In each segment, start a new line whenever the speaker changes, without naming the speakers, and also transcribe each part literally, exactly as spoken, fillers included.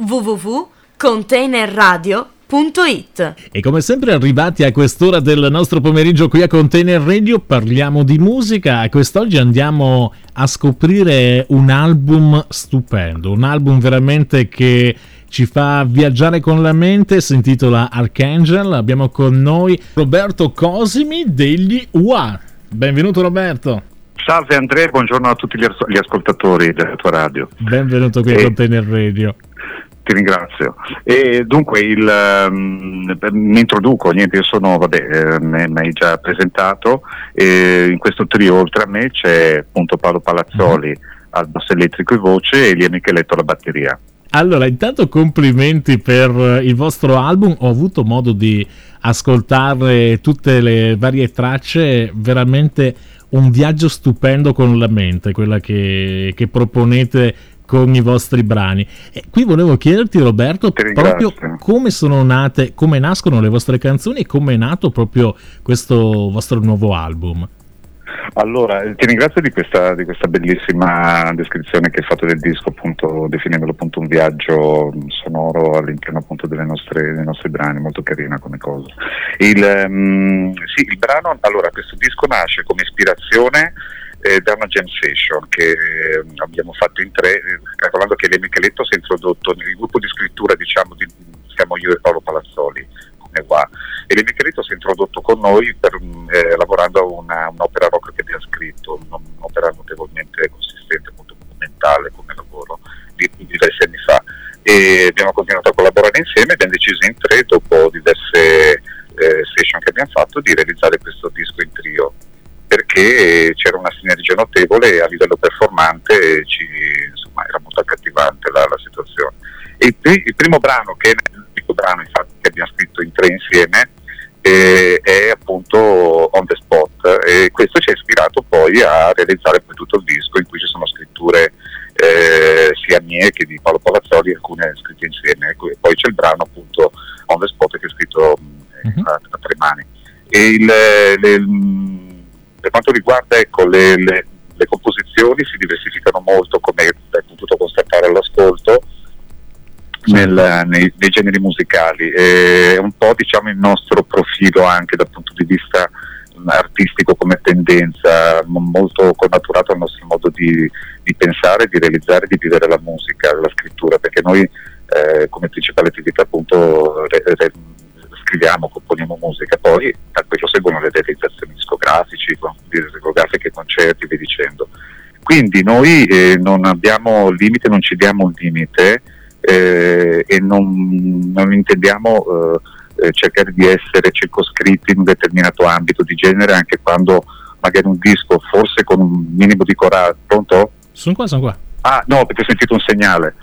w w w punto container radio punto it.
E come sempre arrivati a quest'ora del nostro pomeriggio qui a Container Radio parliamo di musica e quest'oggi andiamo a scoprire un album stupendo, un album veramente che ci fa viaggiare con la mente, si intitola Archangel. Abbiamo con noi Roberto Cosimi degli U A. Benvenuto Roberto.
Salve Andrea, buongiorno a tutti gli, as- gli ascoltatori della tua radio.
Benvenuto qui a e... Container Radio.
Ti ringrazio. E dunque il, um, mi introduco, niente, io sono, vabbè, eh, mi hai già presentato, e in questo trio oltre a me c'è appunto Paolo Palazzoli mm-hmm. al basso elettrico e voce e Elia Micheletto alla batteria.
Allora, intanto complimenti per il vostro album, ho avuto modo di ascoltare tutte le varie tracce, veramente un viaggio stupendo con la mente, quella che, che proponete con i vostri brani. E qui volevo chiederti Roberto proprio come sono nate, come nascono le vostre canzoni e come è nato proprio questo vostro nuovo album.
Allora, ti ringrazio di questa, di questa bellissima descrizione che hai fatto del disco, appunto definendolo appunto un viaggio sonoro all'interno appunto delle nostre, dei nostri brani, molto carina come cosa. Il, um, sì, il brano, allora questo disco nasce come ispirazione Eh, da una jam session che eh, abbiamo fatto in tre, eh, calcolando che Elia Micheletto si è introdotto nel gruppo di scrittura, diciamo, di, siamo io e Paolo Palazzoli come qua, e Elia Micheletto si è introdotto con noi per, eh, lavorando a una, un'opera rock che abbiamo scritto, un'opera notevolmente consistente, molto monumentale come lavoro di, di diversi anni fa, e abbiamo continuato a collaborare insieme ed abbiamo deciso in tre, dopo diverse eh, session che abbiamo fatto, di realizzare questo disco in trio, perché c'era una sinergia notevole a livello performante, ci, insomma era molto accattivante la, la situazione. E il, il primo brano, che è l'unico brano infatti che abbiamo scritto in tre insieme, eh, è appunto On the Spot, e questo ci ha ispirato poi a realizzare poi tutto il disco, in cui ci sono scritture eh, sia mie che di Paolo Palazzoli, alcune scritte insieme, e poi c'è il brano appunto On the Spot che è scritto mm-hmm. a, a tre mani. E il, le, Per quanto riguarda ecco, le, le, le composizioni si diversificano molto, come hai potuto constatare all'ascolto, nel, nei, nei generi musicali. È un po' diciamo il nostro profilo anche dal punto di vista artistico come tendenza, molto connaturato al nostro modo di, di pensare, di realizzare, di vivere la musica, la scrittura, perché noi eh, come principale attività appunto re, re, scriviamo, componiamo musica, poi da questo seguono le realizzazioni discografici, discografiche, concerti, via dicendo. Quindi noi eh, non abbiamo limite, non ci diamo un limite eh, e non, non intendiamo eh, cercare di essere circoscritti in un determinato ambito di genere, anche quando magari un disco, forse con un minimo di coraggio. Pronto?
Sono qua, sono qua.
Ah no, perché ho sentito un segnale.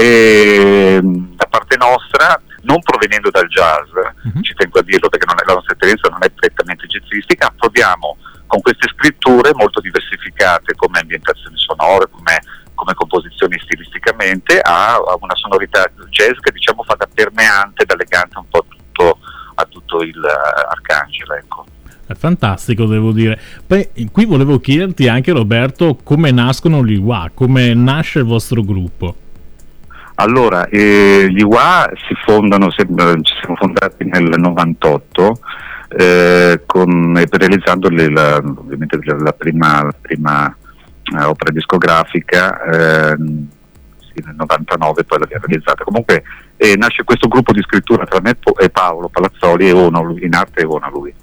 E, da parte nostra, non provenendo dal jazz, uh-huh. ci tengo a dirlo perché non è, la nostra esperienza non è prettamente jazzistica, proviamo con queste scritture molto diversificate come ambientazioni sonore, come, come composizioni stilisticamente, a, a una sonorità jazz che diciamo fa da permeante, da legante un po' tutto, a tutto il uh, Archangel, ecco.
È fantastico, devo dire. Poi qui volevo chiederti anche Roberto come nascono gli U A, come nasce il vostro gruppo.
Allora, eh, gli U A si fondano, ci siamo fondati nel novantotto, eh, con, realizzando le, la, ovviamente la, la prima, la prima eh, opera discografica, eh, sì, nel novantanove poi l'abbiamo realizzata. Comunque eh, nasce questo gruppo di scrittura tra me e Paolo Palazzoli e Ono, in arte e Ono lui.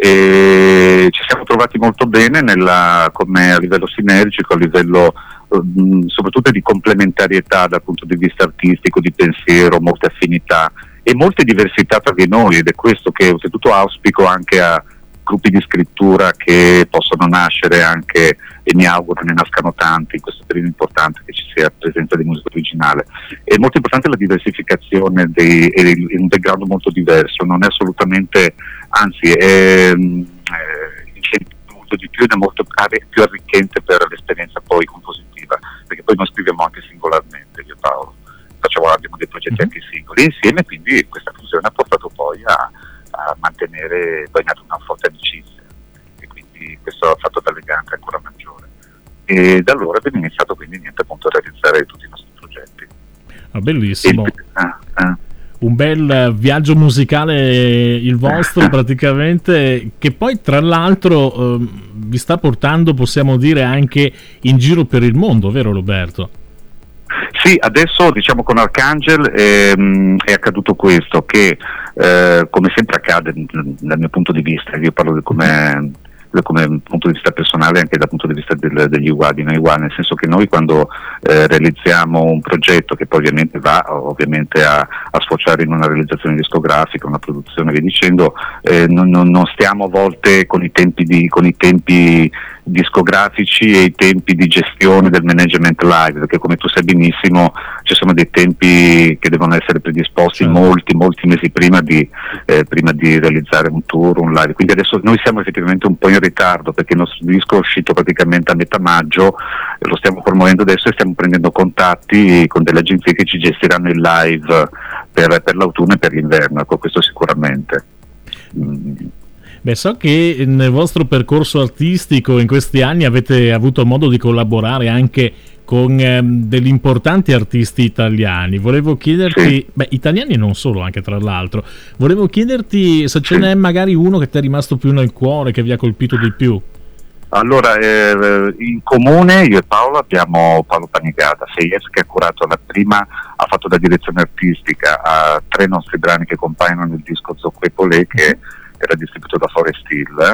E ci siamo trovati molto bene nella, come a livello sinergico, a livello mh, soprattutto di complementarietà dal punto di vista artistico, di pensiero, molte affinità e molte diversità tra di noi, ed è questo che oltretutto auspico anche a gruppi di scrittura che possono nascere anche, e mi auguro ne nascano tanti in questo periodo importante, che ci sia presenza di musica originale. È molto importante la diversificazione dei, e un background molto diverso, non è assolutamente, anzi è, è incentiva molto di più ed è molto più arricchente per l'esperienza poi compositiva, perché poi noi scriviamo anche singolarmente, io e Paolo facciamo, abbiamo dei progetti anche singoli insieme, quindi questa fusione ha portato poi a a mantenere poi una forte amicizia, e quindi questo ha fatto da legante ancora maggiore, e da allora abbiamo iniziato quindi niente appunto a realizzare tutti i nostri progetti.
Ah, bellissimo.
E, ah, ah.
Un bel viaggio musicale il vostro praticamente, che poi tra l'altro eh, vi sta portando, possiamo dire, anche in giro per il mondo, vero Roberto?
Sì, adesso diciamo con Arcangel ehm, è accaduto questo, che eh, come sempre accade dal mio punto di vista, io parlo di come, come punto di vista personale e anche dal punto di vista del, degli uguali, noi uguali, nel senso che noi quando eh, realizziamo un progetto che poi ovviamente va ovviamente a, a sfociare in una realizzazione discografica, una produzione, via dicendo, eh, non, non, non stiamo a volte con i tempi di, con i tempi discografici e i tempi di gestione del management live, perché come tu sai benissimo ci sono dei tempi che devono essere predisposti certo. molti molti mesi prima di, eh, prima di realizzare un tour, un live, quindi adesso noi siamo effettivamente un po' in ritardo perché il nostro disco è uscito praticamente a metà maggio, lo stiamo promuovendo adesso e stiamo prendendo contatti con delle agenzie che ci gestiranno il live per, per l'autunno e per l'inverno, ecco, questo sicuramente. Mm.
Beh, so che nel vostro percorso artistico in questi anni avete avuto modo di collaborare anche con ehm, degli importanti artisti italiani. Volevo chiederti, sì. beh, italiani e non solo, anche tra l'altro, volevo chiederti se ce n'è magari uno che ti è rimasto più nel cuore, che vi ha colpito di più.
Allora, eh, in comune io e Paolo abbiamo Paolo Panigada, Seyes, che ha curato la prima, ha fatto la direzione artistica a tre nostri brani che compaiono nel disco Zocco e Polé, che era distribuito da Forest Hill,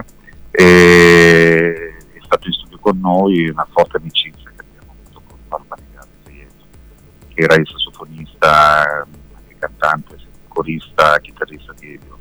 e è stato in studio con noi, una forte amicizia che abbiamo avuto con Paolo Panigada, che era il sassofonista, anche cantante, corista, chitarrista di Elio,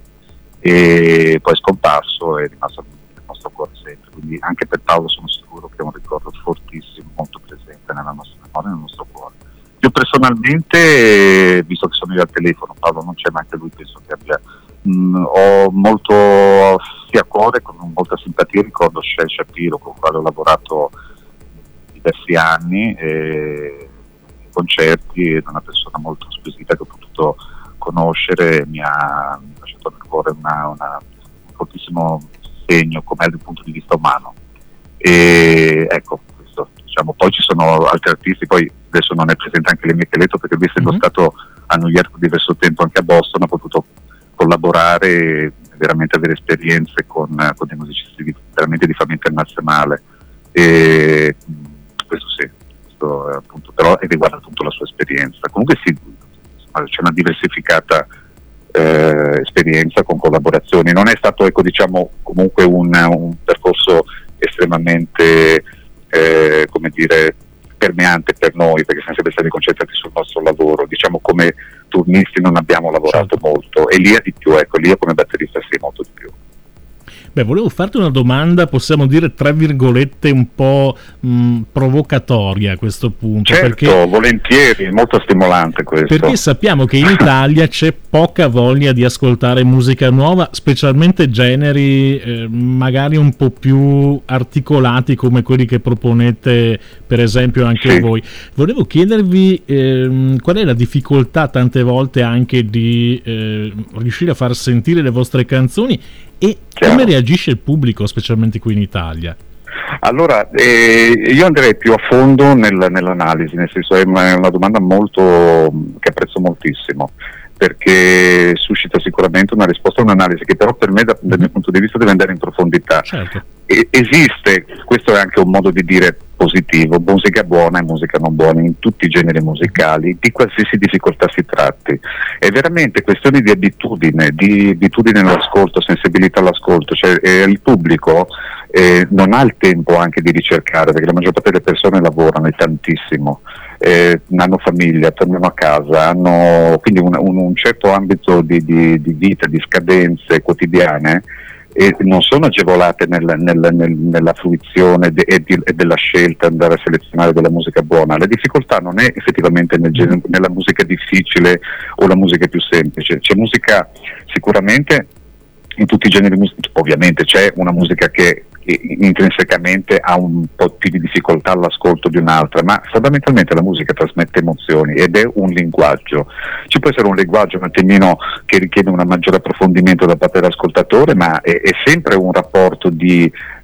e poi è scomparso e è rimasto nel nostro cuore sempre, quindi anche per Paolo sono sicuro che è un ricordo fortissimo, molto presente nella nostra memoria e nel nostro cuore. Io personalmente, visto che sono io al telefono, Paolo non c'è, ma anche lui penso che abbia Mm, ho molto sia a cuore, con molta simpatia ricordo Shel Shapiro, con il quale ho lavorato diversi anni, e concerti, ed una persona molto squisita che ho potuto conoscere, mi ha, mi ha lasciato nel cuore una, una, un fortissimo segno come dal punto di vista umano, e ecco questo, diciamo. Poi ci sono altri artisti, poi adesso non è presente anche Lemmy Cheletto, perché lui essendo mm-hmm. stato a New York per diverso tempo, anche a Boston, ha potuto collaborare e veramente avere esperienze con, con dei musicisti di, veramente di fama internazionale, e questo sì, questo è appunto, però riguarda appunto la sua esperienza. Comunque sì, c'è una diversificata eh, esperienza con collaborazioni, non è stato, ecco, diciamo, comunque un, un percorso estremamente eh, come dire permeante per noi, perché siamo sempre stati concentrati sul nostro lavoro, diciamo come turnisti non abbiamo lavorato certo. molto, e lì è di più, ecco, lì come batterista sì, molto di più.
Beh, volevo farti una domanda, possiamo dire tra virgolette un po' mh, provocatoria a questo punto.
Certo,
perché,
volentieri, molto stimolante questo.
Perché sappiamo che in Italia c'è poca voglia di ascoltare musica nuova, specialmente generi eh, magari un po' più articolati come quelli che proponete per esempio anche sì. voi. Volevo chiedervi eh, qual è la difficoltà tante volte anche di eh, riuscire a far sentire le vostre canzoni, e
Chiaro.
come reagisce il pubblico, specialmente qui in Italia?
Allora, eh, io andrei più a fondo nel, nell'analisi, nel senso è una, è una domanda molto che apprezzo moltissimo, perché suscita sicuramente una risposta, un'analisi che però per me da, dal mio punto di vista deve andare in profondità.
Certo.
E, esiste, questo è anche un modo di dire positivo, musica buona e musica non buona in tutti i generi musicali, di qualsiasi difficoltà si tratti. È veramente questione di abitudine, di abitudine all'ascolto, sensibilità all'ascolto, cioè eh, il pubblico eh, non ha il tempo anche di ricercare, perché la maggior parte delle persone lavorano, è tantissimo. Eh, hanno famiglia, tornano a casa, hanno quindi un, un, un certo ambito di, di, di vita, di scadenze quotidiane, e non sono agevolate nel, nel, nel, nella fruizione de, e, di, e della scelta, andare a selezionare della musica buona. La difficoltà non è effettivamente nel, nella musica difficile o la musica più semplice, c'è musica sicuramente in tutti i generi musicali, ovviamente c'è una musica che intrinsecamente ha un po' più di difficoltà all'ascolto di un'altra, ma fondamentalmente la musica trasmette emozioni ed è un linguaggio. Ci può essere un linguaggio un attimino che richiede un maggiore approfondimento da parte dell'ascoltatore, ma è, è sempre un rapporto di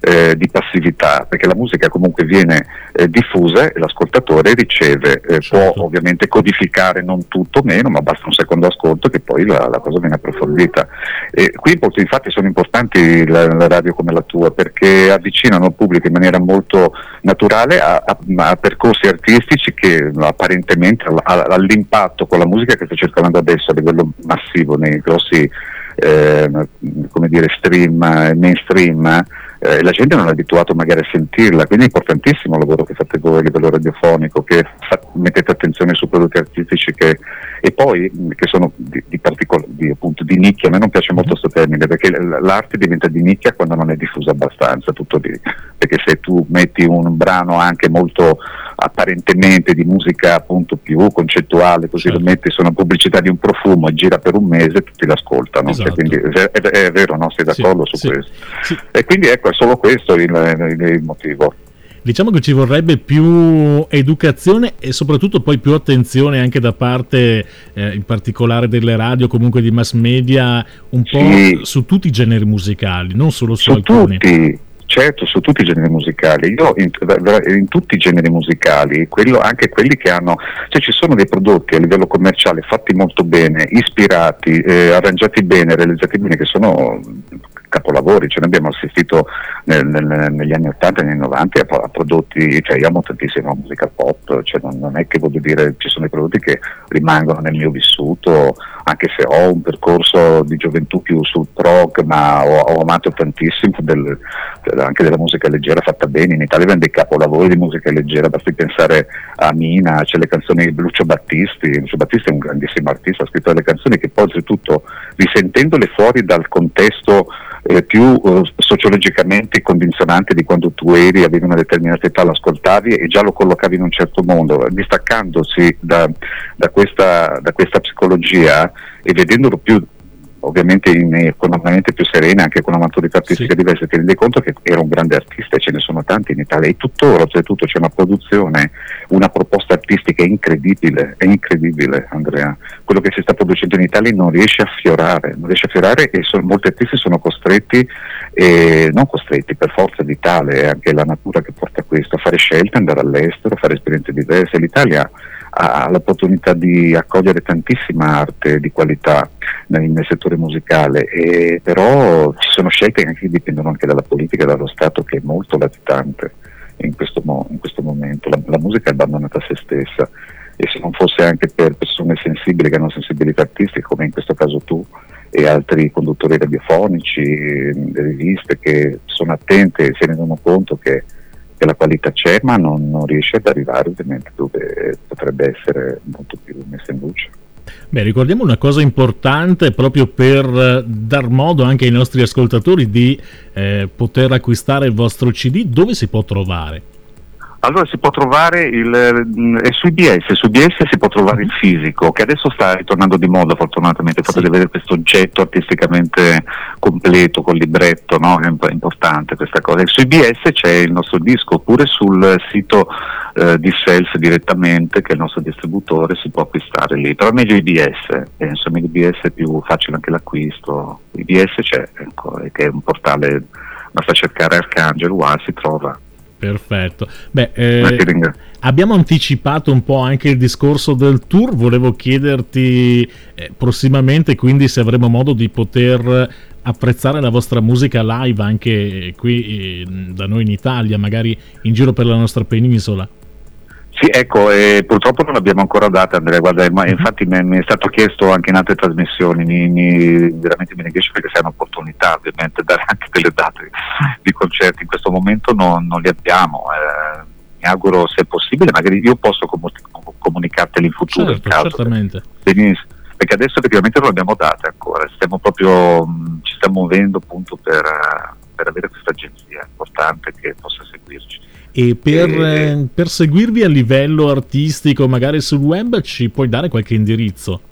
eh, di passività, perché la musica comunque viene eh, diffusa e l'ascoltatore riceve, eh,
certo.
può ovviamente codificare non tutto meno, ma basta un secondo ascolto che poi la, la cosa viene approfondita. E qui infatti sono importanti la, la radio come la tua, perché avvicinano il pubblico in maniera molto naturale a, a, a percorsi artistici che apparentemente all'impatto con la musica che sta circolando adesso a livello massivo nei grossi eh, come dire stream, mainstream, eh, la gente non è abituata magari a sentirla, quindi è importantissimo il lavoro che fate voi a livello radiofonico, che fa, mettete attenzione su prodotti artistici che, e poi che sono di, di, particol- di, appunto, di nicchia. A me non piace molto questo termine, perché l'arte diventa di nicchia quando non è diffusa abbastanza, tutto lì, perché se tu metti un brano anche molto apparentemente di musica appunto più concettuale, così certo. lo metti su una pubblicità di un profumo e gira per un mese, tutti l'ascoltano, esatto. e quindi è, è, è vero, no? Sei d'accordo sì, su
sì,
questo
sì.
E quindi ecco, è solo questo il, il, il motivo.
Diciamo che ci vorrebbe più educazione e soprattutto poi più attenzione anche da parte eh, in particolare delle radio, comunque di mass media, un po'
sì.
su tutti i generi musicali, non solo su,
su
alcuni.
Tutti. Certo, su tutti i generi musicali. Io in, in tutti i generi musicali, quello, anche quelli che hanno, cioè ci sono dei prodotti a livello commerciale fatti molto bene, ispirati, eh, arrangiati bene, realizzati bene, che sono capolavori. Cioè, noi abbiamo assistito nel, nel, negli anni ottanta e negli anni novanta a, a prodotti, cioè io amo tantissima musica pop, cioè non, non è che voglio dire, ci sono dei prodotti che rimangono nel mio vissuto, anche se ho un percorso di gioventù più sul prog, ma ho, ho amato tantissimo del, del, anche della musica leggera fatta bene. In Italia abbiamo dei capolavori di musica leggera, basti pensare a Mina, c'è le canzoni di Lucio Battisti. Lucio Battisti è un grandissimo artista, ha scritto delle canzoni che poi oltretutto, risentendole fuori dal contesto eh, più uh, sociologicamente condizionante di quando tu eri, avevi una determinata età, lo ascoltavi e già lo collocavi in un certo mondo, distaccandosi da, da, questa, da questa psicologia e vedendolo più ovviamente in, economicamente più serena, anche con una maturità artistica sì. diversa, ti rendi conto che era un grande artista e ce ne sono tanti in Italia, e tuttora oltretutto c'è una produzione, una proposta artistica incredibile, è incredibile Andrea, quello che si sta producendo in Italia non riesce a fiorare, non riesce a fiorare e sono, molti artisti sono costretti, eh, non costretti per forza di tale, è anche la natura che porta a questo, a fare scelte, andare all'estero, fare esperienze diverse. L'Italia ha l'opportunità di accogliere tantissima arte di qualità nel, nel settore musicale, e però ci sono scelte che anche dipendono anche dalla politica e dallo Stato, che è molto latitante in questo, mo, in questo momento. La, la musica è abbandonata a se stessa, e se non fosse anche per persone sensibili che hanno sensibilità artistica, come in questo caso tu e altri conduttori radiofonici, le riviste che sono attente e si rendono conto che la qualità c'è, ma non, non riesce ad arrivare ovviamente dove potrebbe essere molto più messa in luce.
Beh, ricordiamo una cosa importante proprio per dar modo anche ai nostri ascoltatori di eh, poter acquistare il vostro C D. Dove si può trovare?
Allora si può trovare il, è su I B S, su I B S si può trovare il fisico, che adesso sta ritornando di moda fortunatamente, fate sì. vedere questo oggetto artisticamente completo col libretto, no? È importante questa cosa. E su I B S c'è il nostro disco, oppure sul sito eh, di Self direttamente, che è il nostro distributore, si può acquistare lì, però è meglio I B S, eh, insomma I B S è più facile anche l'acquisto. I B S c'è, ecco, che è un portale, basta cercare Arcangelo, wow, si trova.
Perfetto. Beh, eh, abbiamo anticipato un po' anche il discorso del tour. Volevo chiederti eh, prossimamente quindi se avremo modo di poter apprezzare la vostra musica live anche qui eh, da noi in Italia, magari in giro per la nostra penisola.
Sì, ecco, eh, purtroppo non l'abbiamo ancora data, Andrea, guarda, ma infatti mi, mi è stato chiesto anche in altre trasmissioni, mi, mi, veramente mi ne riesce, perché c'è un'opportunità ovviamente dare anche delle date di concerti. In questo momento non, non li abbiamo, eh, mi auguro se è possibile, magari io posso comu- comunicarteli in futuro.
Certo, in caso, certamente.
Benissimo, perché adesso effettivamente non l'abbiamo data ancora, stiamo proprio, mh, ci stiamo muovendo appunto per, per avere questa agenzia importante che possa seguirci.
E per, eh, per seguirvi a livello artistico, magari sul web, ci puoi dare qualche indirizzo?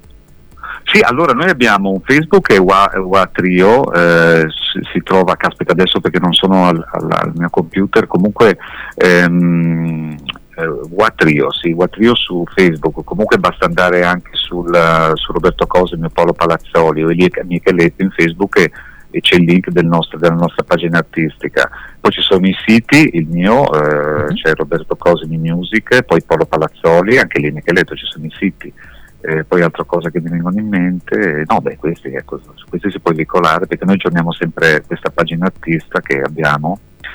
Sì, allora noi abbiamo un Facebook che è Wa Trio, eh, si, si trova, caspita adesso perché non sono al, al, al mio computer, comunque ehm, eh, Wa Trio, sì, Wa Trio su Facebook, comunque basta andare anche sul, uh, su Roberto Cosa, il mio Paolo Palazzoli o Elie Micheletti in Facebook, e e c'è il link del nostro, della nostra pagina artistica. Poi ci sono i siti, il mio, eh, c'è Roberto Cosimi Music, poi Paolo Palazzoli, anche lì Micheletto, ci sono i siti. Eh, poi altra cosa che mi vengono in mente, no beh questi, ecco, su questi si può vincolare, perché noi aggiorniamo sempre questa pagina artista che abbiamo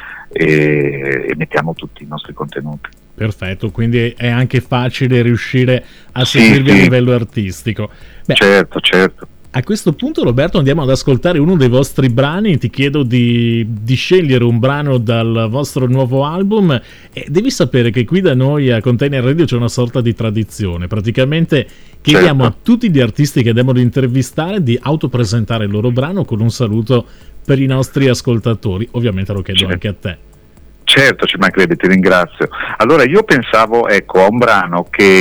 e, e mettiamo tutti i nostri contenuti.
Perfetto, quindi è anche facile riuscire a
sì,
seguirvi
sì.
a livello artistico. Beh,
certo, certo.
A questo punto, Roberto, andiamo ad ascoltare uno dei vostri brani. Ti chiedo di, di scegliere un brano dal vostro nuovo album, e devi sapere che qui da noi a Container Radio c'è una sorta di tradizione. Praticamente chiediamo certo. a tutti gli artisti che andiamo ad intervistare di autopresentare il loro brano con un saluto per i nostri ascoltatori. Ovviamente lo chiedo certo. anche a te.
Certo, ci mancherebbe, ti ringrazio. Allora io pensavo ecco a un brano che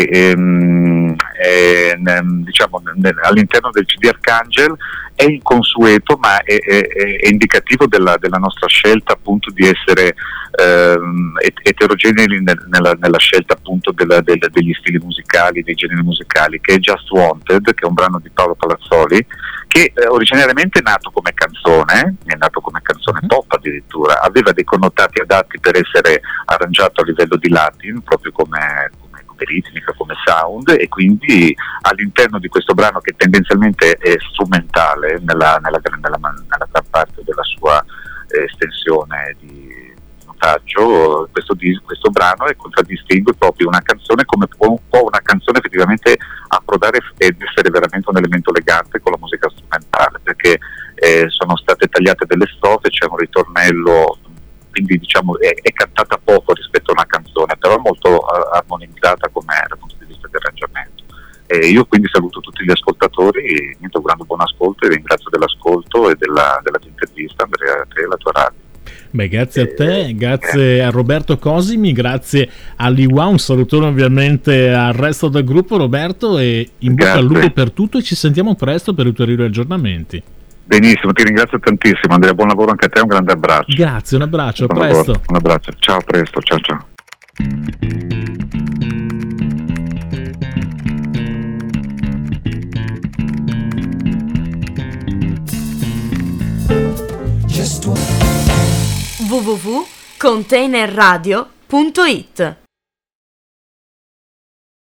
ehm, è, diciamo all'interno del C D Arcangel è inconsueto, ma è, è, è indicativo della, della nostra scelta appunto di essere ehm, eterogenei nella, nella scelta appunto della, della, degli stili musicali, dei generi musicali, che è Just Wanted, che è un brano di Paolo Palazzoli, che eh, originariamente è nato come canzone, è nato come canzone pop addirittura, aveva dei connotati adatti per essere arrangiato a livello di Latin, proprio come, come, come ritmica, come sound, e quindi all'interno di questo brano, che tendenzialmente è strumentale nella, nella, nella, nella gran parte della sua eh, estensione di notaggio, questo, questo brano è contraddistingue proprio una canzone come può, può una canzone effettivamente approdare ed essere veramente un elemento legante con la musica strumentale, perché eh, sono state tagliate delle strofe, c'è un ritornello, quindi diciamo è, è cantata poco rispetto a una canzone, però è molto uh, armonizzata come dal punto di vista dell'arrangiamento. E io quindi saluto tutti gli ascoltatori, mi augurando buon ascolto e ringrazio dell'ascolto e della, dell'intervista, Andrea, a te e la tua radio.
Beh, grazie a te, grazie a Roberto Cosimi, grazie a Liwa, un salutone ovviamente al resto del gruppo, Roberto, e in bocca al lupo per tutto, e ci sentiamo presto per ulteriori aggiornamenti.
Benissimo, ti ringrazio tantissimo Andrea, buon lavoro anche a te, un grande abbraccio.
Grazie, un abbraccio,
buon
a presto.
Lavoro, un abbraccio, ciao, a presto, ciao ciao.
w w w punto container radio punto it